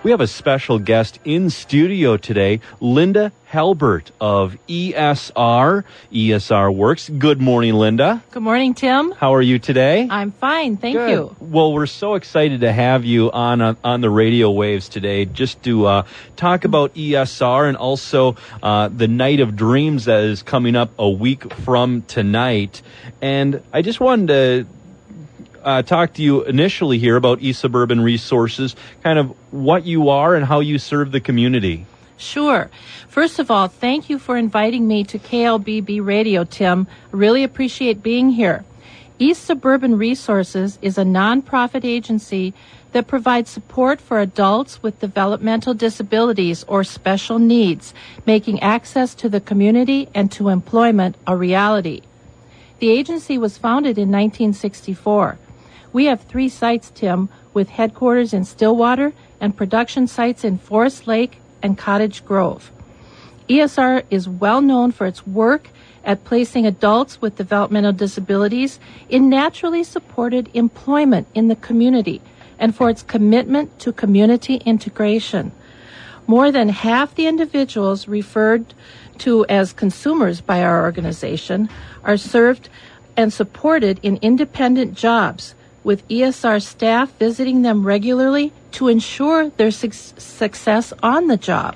We have a special guest in studio today, Linda Halbert of ESR. ESR Works. Good morning, Linda. Good morning, Tim. How are you today? I'm fine, thank you. Well, we're so excited to have you on the radio waves today, just to talk about ESR and also the Night of Dreams that is coming up a week from tonight. And I just wanted to talk to you initially here about East Suburban Resources, kind of what you are and how you serve the community. Sure. First of all, thank you for inviting me to KLBB Radio, Tim. Really appreciate being here. East Suburban Resources is a nonprofit agency that provides support for adults with developmental disabilities or special needs, making access to the community and to employment a reality. The agency was founded in 1964. We have 3 sites, Tim, with headquarters in Stillwater and production sites in Forest Lake and Cottage Grove. ESR is well known for its work at placing adults with developmental disabilities in naturally supported employment in the community and for its commitment to community integration. More than half the individuals referred to as consumers by our organization are served and supported in independent jobs, with ESR staff visiting them regularly to ensure their success on the job.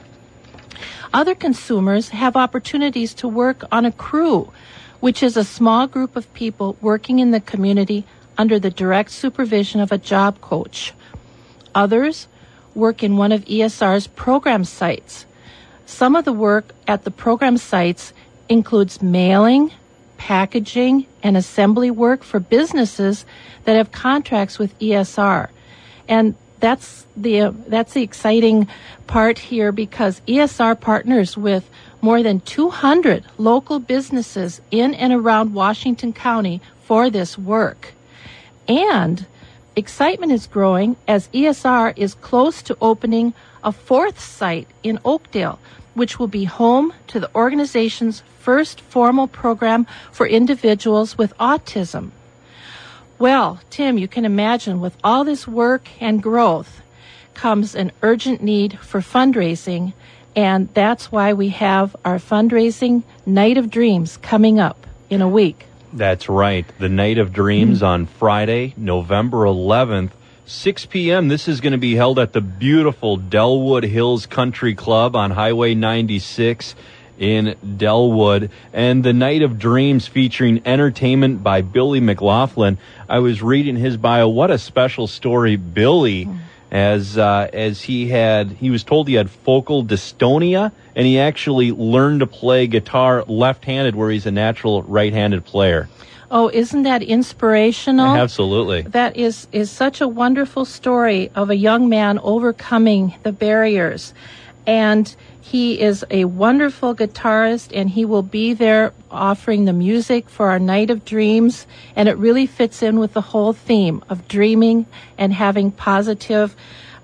Other consumers have opportunities to work on a crew, which is a small group of people working in the community under the direct supervision of a job coach. Others work in one of ESR's program sites. Some of the work at the program sites includes mailing, packaging, and assembly work for businesses that have contracts with ESR. And that's the exciting part here, because ESR partners with more than 200 local businesses in and around Washington County for this work. And excitement is growing as ESR is close to opening a 4th site in Oakdale, which will be home to the organization's first formal program for individuals with autism. Well, Tim, you can imagine with all this work and growth comes an urgent need for fundraising, and that's why we have our fundraising Night of Dreams coming up in a week. That's right. The Night of Dreams on Friday, November 11th, 6 p.m. This is going to be held at the beautiful Delwood Hills Country Club on Highway 96 in Delwood. And the Night of Dreams featuring entertainment by Billy McLaughlin. I was reading his bio. What a special story. Billy, as he was told he had focal dystonia, and he actually learned to play guitar left-handed, where he's a natural right-handed player. Oh, isn't that inspirational? Absolutely. That is such a wonderful story of a young man overcoming the barriers. And he is a wonderful guitarist, and he will be there offering the music for our Night of Dreams. And it really fits in with the whole theme of dreaming and having positive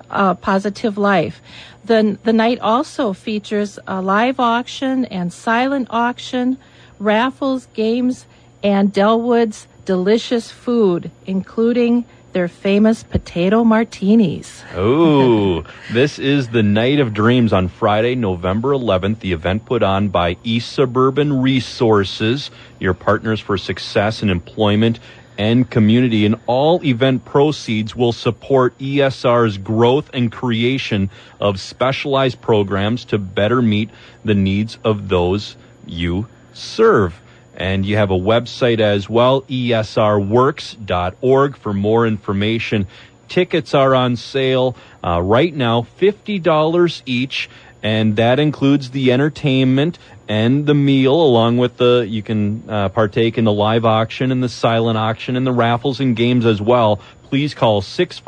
life. The night also features a live auction and silent auction, raffles, games, and Delwood's delicious food, including their famous potato martinis. Oh, this is the Night of Dreams on Friday, November 11th. The event put on by East Suburban Resources, your partners for success and employment and community. And all event proceeds will support ESR's growth and creation of specialized programs to better meet the needs of those you serve. And you have a website as well, esrworks.org, for more information. Tickets are on sale right now, $50 each, and that includes the entertainment and the meal, along with you can partake in the live auction and the silent auction and the raffles and games as well. Please call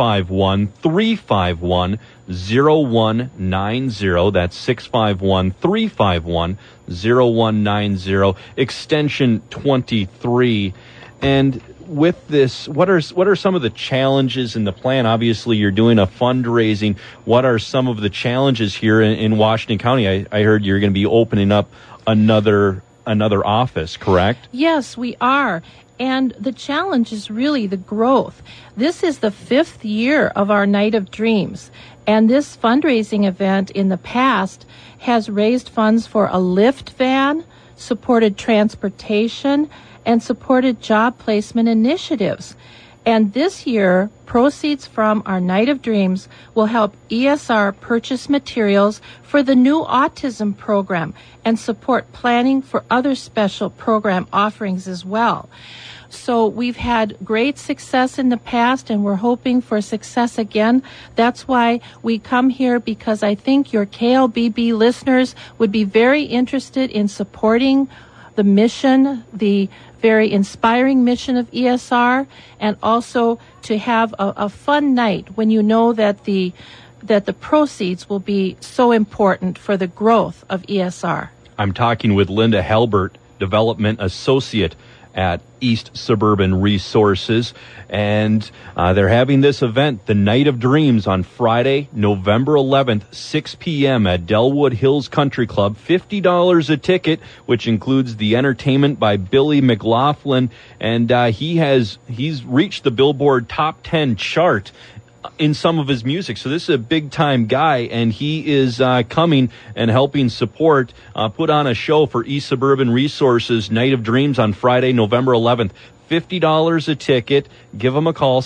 651-351-0190. That's 651-351-0190, extension 23. And with this, what are some of the challenges in the plan? Obviously, you're doing a fundraising. What are some of the challenges here in Washington County? I heard you're going to be opening up another office, correct? Yes, we are. And the challenge is really the growth. This is the 5th year of our Night of Dreams. And this fundraising event in the past has raised funds for a lift van, supported transportation, and supported job placement initiatives. And this year, proceeds from our Night of Dreams will help ESR purchase materials for the new autism program and support planning for other special program offerings as well. So we've had great success in the past, and we're hoping for success again. That's why we come here, because I think your KLBB listeners would be very interested in supporting the mission, the very inspiring mission of ESR, and also to have a fun night when you know that the proceeds will be so important for the growth of ESR. I'm talking with Linda Halbert, Development Associate at East Suburban Resources, and they're having this event, the Night of Dreams, on Friday, November 11th, 6 p.m. at Delwood Hills Country Club. $50 a ticket, which includes the entertainment by Billy McLaughlin, and he's reached the Billboard Top 10 chart in some of his music. So this is a big-time guy, and he is coming and helping support, put on a show for East Suburban Resources, Night of Dreams on Friday, November 11th. $50 a ticket. Give them a call,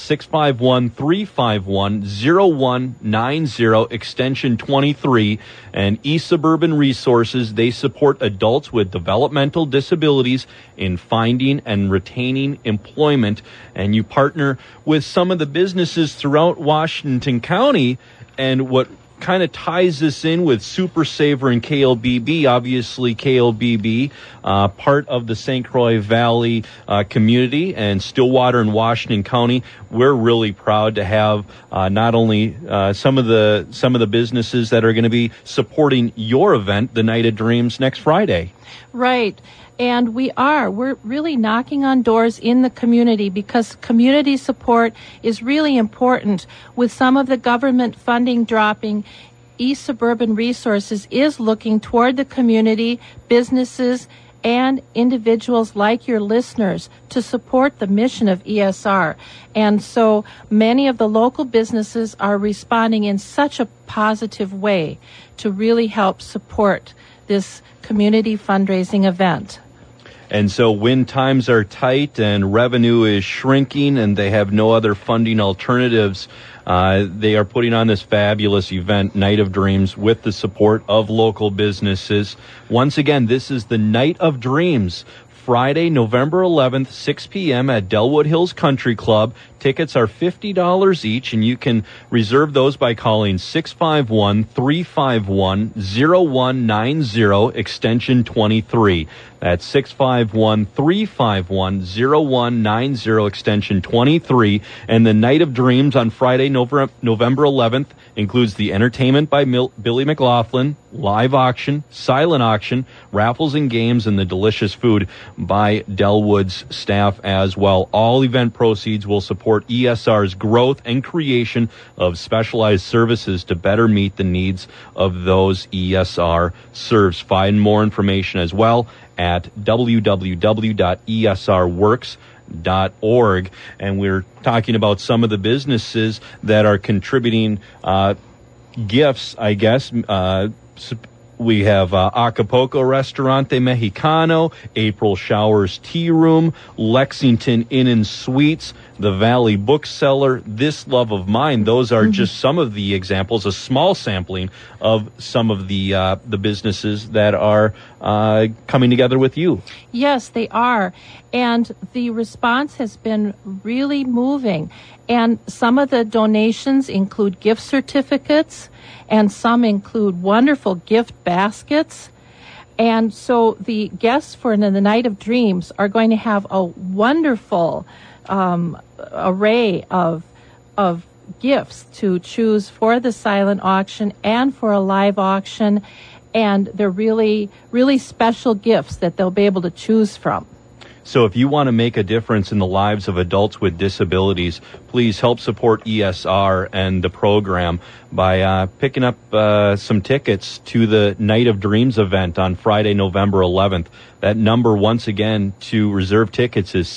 651-351-0190, extension 23. And East Suburban Resources, they support adults with developmental disabilities in finding and retaining employment. And you partner with some of the businesses throughout Washington County. And what kind of ties this in with Super Saver and KLBB, obviously KLBB, part of the St. Croix Valley community, and Stillwater and Washington County. We're really proud to have not only some of the businesses that are going to be supporting your event, the Night of Dreams, next Friday. Right. And we're really knocking on doors in the community, because community support is really important. With some of the government funding dropping, East Suburban Resources is looking toward the community, businesses, and individuals like your listeners to support the mission of ESR. And so many of the local businesses are responding in such a positive way to really help support this community fundraising event. And so when times are tight and revenue is shrinking and they have no other funding alternatives, they are putting on this fabulous event, Night of Dreams, with the support of local businesses. Once again, this is the Night of Dreams, Friday, November 11th, 6 p.m. at Delwood Hills Country Club. Tickets are $50 each, and you can reserve those by calling 651-351-0190, extension 23. That's 651-351-0190, extension 23. And the Night of Dreams on Friday, November 11th, includes the entertainment by Billy McLaughlin, live auction, silent auction, raffles and games, and the delicious food by Delwood's staff as well. All event proceeds will support ESR's growth and creation of specialized services to better meet the needs of those ESR serves. Find more information as well at www.esrworks.org. And we're talking about some of the businesses that are contributing gifts, I guess. We have Acapulco Restaurante Mexicano, April Showers Tea Room, Lexington Inn and Suites, the Valley Bookseller, This Love of Mine. Those are just some of the examples, a small sampling of some of the businesses that are coming together with you. Yes, they are. And the response has been really moving. And some of the donations include gift certificates, and some include wonderful gift baskets. And so the guests for the Night of Dreams are going to have a wonderful array of gifts to choose for the silent auction and for a live auction. And they're really, really special gifts that they'll be able to choose from. So if you want to make a difference in the lives of adults with disabilities, please help support ESR and the program by picking up some tickets to the Night of Dreams event on Friday, November 11th. That number, once again, to reserve tickets is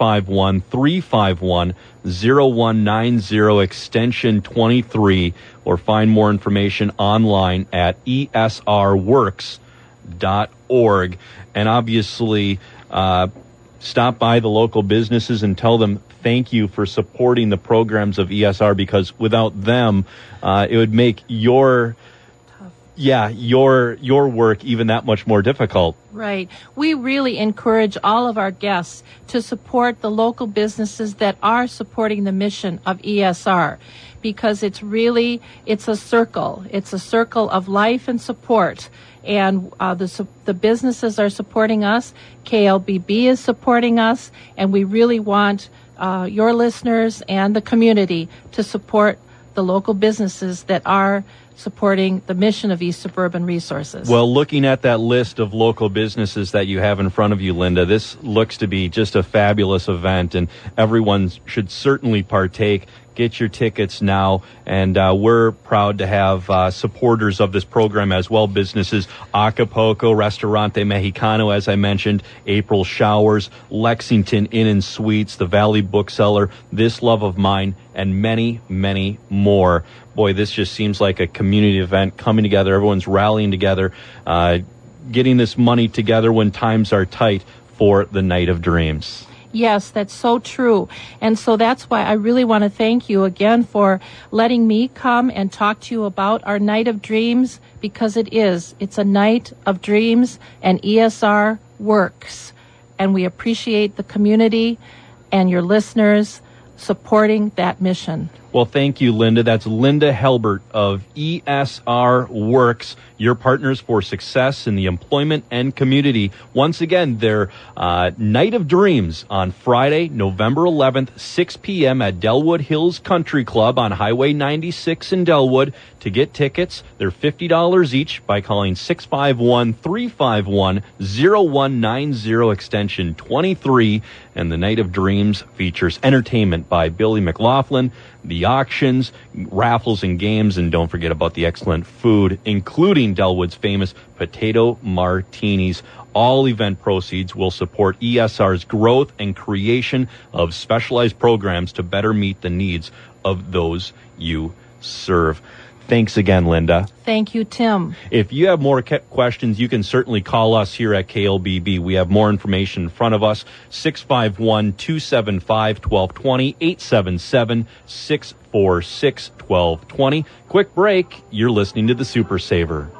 651-351-0190, extension 23, or find more information online at esrworks.org. And obviously, stop by the local businesses and tell them thank you for supporting the programs of ESR, because without them, it would make your work even that much more difficult. Right. We really encourage all of our guests to support the local businesses that are supporting the mission of ESR, because it's a circle. It's a circle of life and support. And the businesses are supporting us. KLBB is supporting us. And we really want your listeners and the community to support the local businesses that are supporting the mission of East Suburban Resources. Well, looking at that list of local businesses that you have in front of you, Linda, this looks to be just a fabulous event, and everyone should certainly partake. Get your tickets now, and we're proud to have supporters of this program as well. Businesses, Acapulco, Restaurante Mexicano, as I mentioned, April Showers, Lexington Inn and Suites, the Valley Bookseller, This Love of Mine, and many, many more. Boy, this just seems like a community event coming together. Everyone's rallying together, getting this money together when times are tight for the Night of Dreams. Yes, that's so true. And so that's why I really want to thank you again for letting me come and talk to you about our Night of Dreams, because it's a night of dreams, and ESR works. And we appreciate the community and your listeners supporting that mission. Well, thank you, Linda. That's Linda Helbert of ESR Works, your partners for success in the employment and community. Once again, their Night of Dreams on Friday, November 11th, 6 p.m. at Delwood Hills Country Club on Highway 96 in Delwood. To get tickets, they're $50 each by calling 651-351-0190, extension 23. And the Night of Dreams features entertainment by Billy McLaughlin, the auctions, raffles and games, and don't forget about the excellent food, including Delwood's famous potato martinis. All event proceeds will support ESR's growth and creation of specialized programs to better meet the needs of those you serve. Thanks again, Linda. Thank you, Tim. If you have more questions, you can certainly call us here at KLBB. We have more information in front of us. 651-275-1220, 877-646-1220. Quick break. You're listening to the Super Saver.